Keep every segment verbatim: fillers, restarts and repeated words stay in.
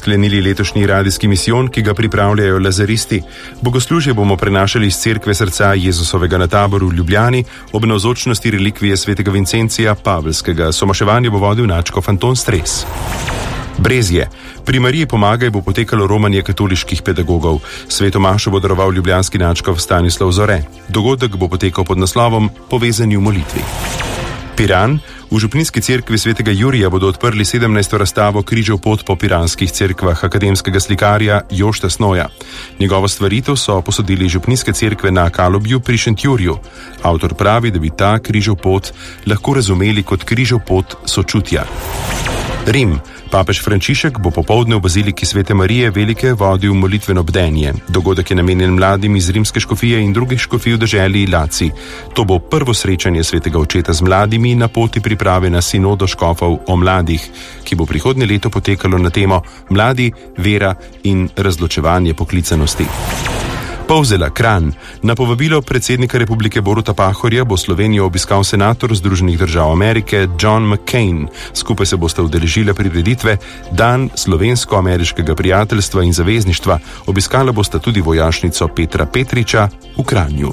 sklenili letošnji radijski misijon, ki ga pripravljajo lazaristi. Bogoslužje bomo prenašali iz cerkve srca Jezusovega na Taboru v Ljubljani ob navzočnosti relikvije svetega Vincencija Pavelskega. Somaševanje bo vodil nadškof Anton Stres. Brezje. Pri Mariji pomagaj bo potekalo romanje katoliških pedagogov. Sveto mašo bo daroval ljubljanski nadškof Stanislav Zore. Dogodek bo potekal pod naslovom Povezani v molitvi. Piran. V župnijski cerkvi svetega Jurija bodo odprli sedemnajsto razstavo Križev pot po piranskih cerkvah akademskega slikarja Jošta Snoja. Njegovo stvaritev so posodili župnijske cerkve na Kalobju pri Šentjurju. Avtor pravi, da bi ta Križev pot lahko razumeli kot Križev pot sočutja. Rim. Papež Frančišek bo popoldne v baziliki Svete Marije Velike vodil molitveno bdenje. Dogodek je namenjen mladim iz rimske škofije in drugih škofij v deželi Laci. To bo prvo srečanje svetega očeta z mladimi na poti priprave na sinodo škofov o mladih, ki bo prihodnje leto potekalo na temo Mladi, vera in razločevanje poklicanosti. Polzela, Kranj. Na povabilo predsednika republike Boruta Pahorja bo Slovenijo obiskal senator Združenih držav Amerike John McCain. Skupaj se bosta udeležila prireditve Dan slovensko-ameriškega prijateljstva in zavezništva. Obiskala bosta tudi vojašnico Petra Petriča v Kranju.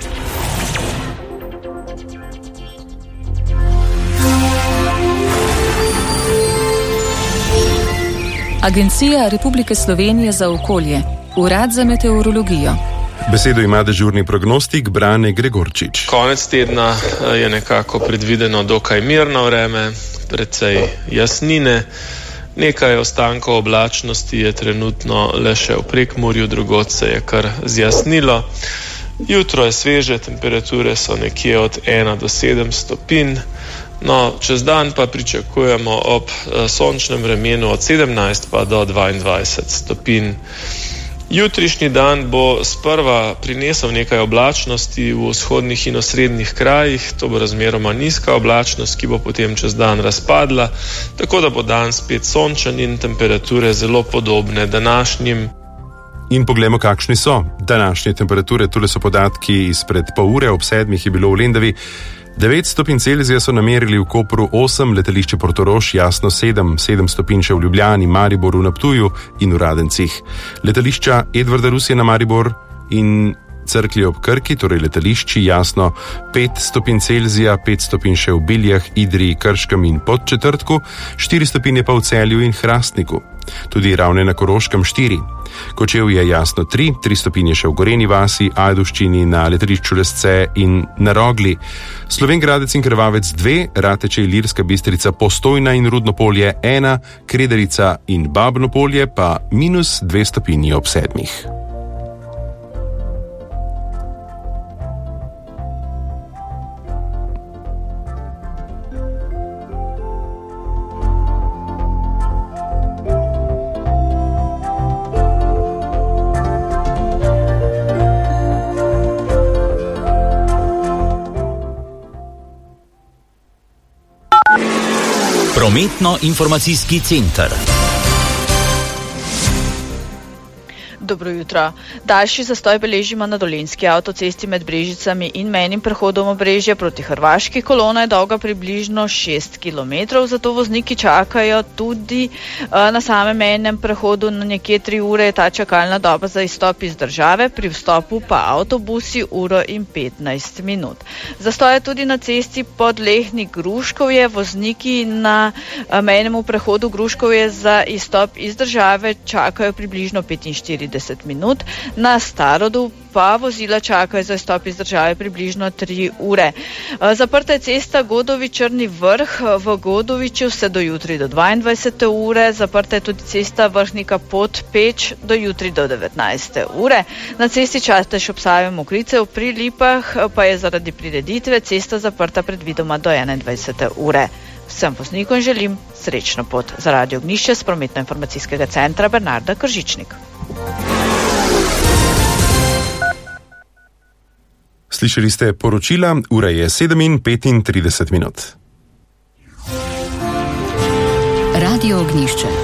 Agencija Republike Slovenije za okolje. Urad za meteorologijo. Besedo ima dežurni prognostik Brane Gregorčič. Konec tedna je nekako predvideno dokaj mirno vreme, precej jasnine. Nekaj ostankov oblačnosti je trenutno le še v Prekmurju, drugod se je kar zjasnilo. Jutro je sveže, temperature so nekje od ena do sedem stopinj. No, čez dan pa pričakujemo ob sončnem vremenu od sedemnajst pa do dvaindvajset stopinj. Jutrišnji dan bo sprva prinesel nekaj oblačnosti v vzhodnih in osrednjih krajih, to bo razmeroma nizka oblačnost, ki bo potem čez dan razpadla, tako da bo dan spet sončen in temperature zelo podobne današnjim. In poglejmo, kakšni so današnje temperature. Tule so podatki izpred pol ure, ob sedmih je bilo v Lendavi. devet stopinj Celzija so namerili v Kopru, osem, letališče Portorož, Jasno sedem, sedem stopinj še v Ljubljani, Mariboru, na Ptuju in v Radencih. Letališča Edvarda Rusija na Maribor in Cerklje ob Krki, torej letališči, Jasno pet stopinj Celzija, pet stopinj še v Biljah, Idriji, Krškem in Podčetrtku, štiri stopinje pa v Celju in Hrastniku. Tudi Ravne na Koroškem štiri. Kočevje Jasno tri, tri stopinje še v Gorenji vasi, Ajdovščini, na letališču Lesce in na Rogli. Slovenj Gradec in Krvavec dve, Rateče, Ilirska Bistrica, Postojna in Rudno Polje ena, Krederica in Babno Polje pa minus dve stopinji ob sedmih. Prometno-informacijski center. Dobro jutro. Daljši zastoj beležimo na Dolenjski avtocesti med Brežicami in mejnim prehodom Obrežje proti Hrvaški. Kolona je dolga približno šest kilometrov, zato vozniki čakajo tudi uh, na samem mejnem prehodu na nekje tri ure. Je ta čakalna doba za izstop iz države, pri vstopu pa avtobusi uro in petnajst minut. Zastoj je tudi na cesti Podlehnik Gruškovje. Vozniki na uh, mejnemu prehodu Gruškovje za izstop iz države čakajo približno petinštirideset minut, na Starodu pa vozila čakajo za izstop iz države približno tri ure. Zaprta je cesta Godovič-Črni Vrh v Godoviču vse do jutri do dvaindvajsete ure, zaprta je tudi cesta Vrhnika Podpeč do jutri do devetnajste ure. Na cesti Čatež ob Savi Mokricev pri Lipah pa je zaradi prireditve cesta zaprta predvidoma do enaindvajsete ure. Vsem voznikom želim srečno pot. Za Radio Ognjišče s prometno-informacijskega centra Bernarda Kržičnik. Slišali ste poročila, ura je sedem in petintrideset minut. Radio Ognjišče.